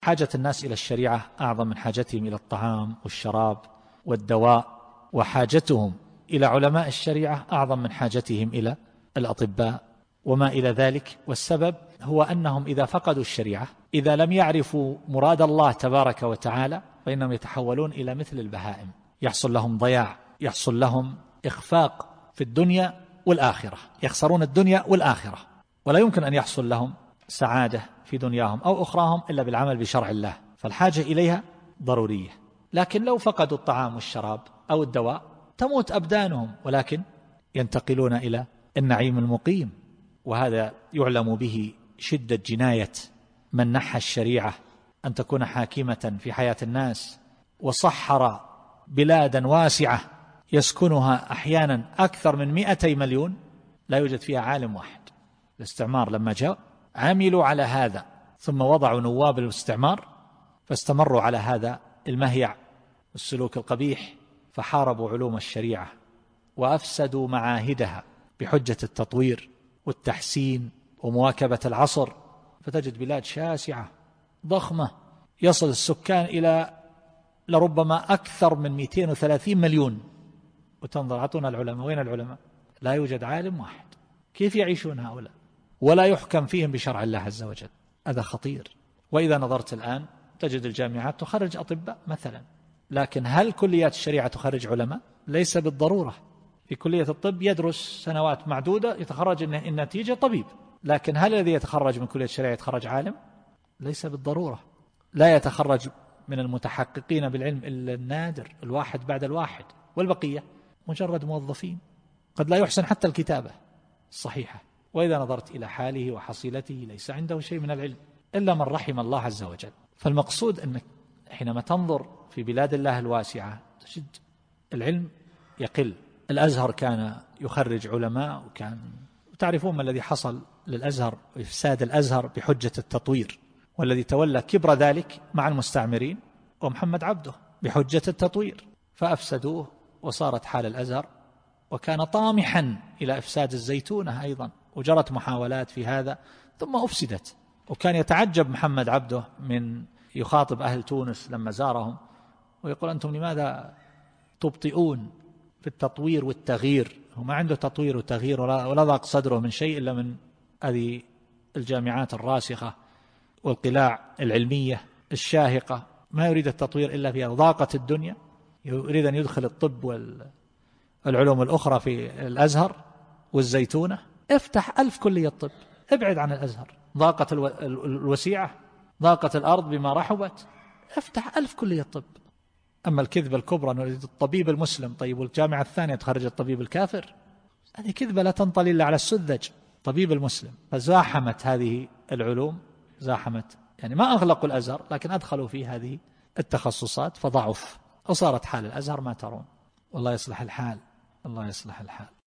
حاجة الناس إلى الشريعة أعظم من حاجتهم إلى الطعام والشراب والدواء، وحاجتهم إلى علماء الشريعة أعظم من حاجتهم إلى الأطباء وما إلى ذلك. والسبب هو أنهم إذا فقدوا الشريعة، إذا لم يعرفوا مراد الله تبارك وتعالى، فإنهم يتحولون إلى مثل البهائم، يحصل لهم ضياع، يحصل لهم إخفاق في الدنيا والآخرة، يخسرون الدنيا والآخرة، ولا يمكن أن يحصل لهم سعادة في دنياهم أو أخراهم إلا بالعمل بشرع الله، فالحاجة إليها ضرورية. لكن لو فقدوا الطعام والشراب أو الدواء تموت أبدانهم، ولكن ينتقلون إلى النعيم المقيم. وهذا يعلم به شدة جناية من نحى الشريعة أن تكون حاكمة في حياة الناس، وصحر بلادا واسعة يسكنها أحيانا أكثر من 200 مليون لا يوجد فيها عالم واحد. الاستعمار لما جاء عملوا على هذا، ثم وضعوا نواب الاستعمار فاستمروا على هذا المهيع والسلوك القبيح، فحاربوا علوم الشريعة وأفسدوا معاهدها بحجة التطوير والتحسين ومواكبة العصر. فتجد بلاد شاسعة ضخمة يصل السكان إلى لربما أكثر من 230 مليون، وتنظر عطونا العلماء، وين العلماء؟ لا يوجد عالم واحد. كيف يعيشون هؤلاء؟ ولا يحكم فيهم بشرع الله عز وجل. هذا خطير. وإذا نظرت الآن تجد الجامعات تخرج أطباء مثلا، لكن هل كليات الشريعة تخرج علماء؟ ليس بالضرورة. في كلية الطب يدرس سنوات معدودة يتخرج النتيجة طبيب، لكن هل الذي يتخرج من كلية الشريعة يتخرج عالم؟ ليس بالضرورة. لا يتخرج من المتحققين بالعلم إلا النادر، الواحد بعد الواحد، والبقية مجرد موظفين قد لا يحسن حتى الكتابة الصحيحة. وإذا نظرت إلى حاله وحصيلته ليس عنده شيء من العلم إلا من رحم الله عز وجل. فالمقصود أنك حينما تنظر في بلاد الله الواسعة تجد العلم يقل. الأزهر كان يخرج علماء، وتعرفون ما الذي حصل للأزهر وإفساد الأزهر بحجة التطوير، والذي تولى كبر ذلك مع المستعمرين ومحمد عبده بحجة التطوير، فأفسدوه وصارت حال الأزهر. وكان طامحا إلى إفساد الزيتونة أيضا، وجرت محاولات في هذا ثم أفسدت. وكان يتعجب محمد عبده من يخاطب أهل تونس لما زارهم ويقول أنتم لماذا تبطئون في التطوير والتغيير؟ هو ما عنده تطوير وتغيير ولا ضاق صدره من شيء إلا من هذه الجامعات الراسخة والقلاع العلمية الشاهقة، ما يريد التطوير إلا فيها. ضاقت الدنيا، يريد أن يدخل الطب والعلوم الأخرى في الأزهر والزيتونة. افتح 1000 كلية طب، ابعد عن الأزهر. ضاقت الوسيعة، ضاقت الأرض بما رحبت، افتح 1000 كلية طب. أما الكذبة الكبرى نريد الطبيب المسلم، طيب والجامعة الثانية تخرج الطبيب الكافر، هذه كذبة لا تنطلي إلا على السذج. طبيب المسلم. فزاحمت هذه العلوم، زاحمت، يعني ما أغلقوا الأزهر لكن أدخلوا فيه هذه التخصصات فضعف، وصارت حال الأزهر ما ترون. والله يصلح الحال، الله يصلح الحال.